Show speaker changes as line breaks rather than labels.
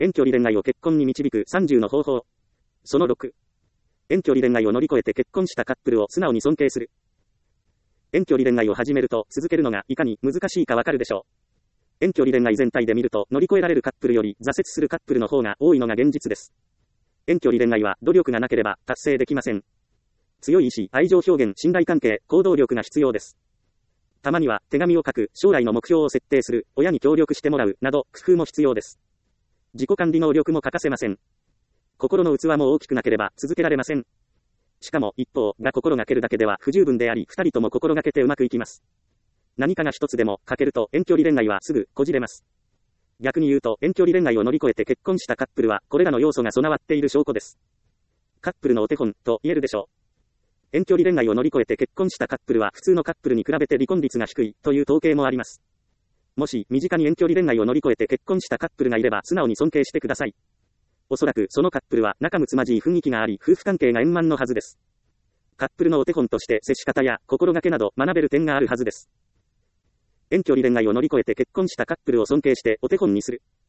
遠距離恋愛を結婚に導く30の方法。その6。遠距離恋愛を乗り越えて結婚したカップルを素直に尊敬する。遠距離恋愛を始めると続けるのがいかに難しいかわかるでしょう。遠距離恋愛全体で見ると乗り越えられるカップルより挫折するカップルの方が多いのが現実です。遠距離恋愛は努力がなければ達成できません。強い意志、愛情表現、信頼関係、行動力が必要です。たまには手紙を書く、将来の目標を設定する、親に協力してもらう、など工夫も必要です。自己管理能力も欠かせません。心の器も大きくなければ続けられません。しかも一方が心がけるだけでは不十分であり、二人とも心がけてうまくいきます。何かが一つでも欠けると遠距離恋愛はすぐこじれます。逆に言うと遠距離恋愛を乗り越えて結婚したカップルはこれらの要素が備わっている証拠です。カップルのお手本と言えるでしょう。遠距離恋愛を乗り越えて結婚したカップルは普通のカップルに比べて離婚率が低いという統計もあります。もし身近に遠距離恋愛を乗り越えて結婚したカップルがいれば素直に尊敬してください。おそらくそのカップルは仲睦まじい雰囲気があり夫婦関係が円満のはずです。カップルのお手本として接し方や心がけなど学べる点があるはずです。遠距離恋愛を乗り越えて結婚したカップルを尊敬してお手本にする。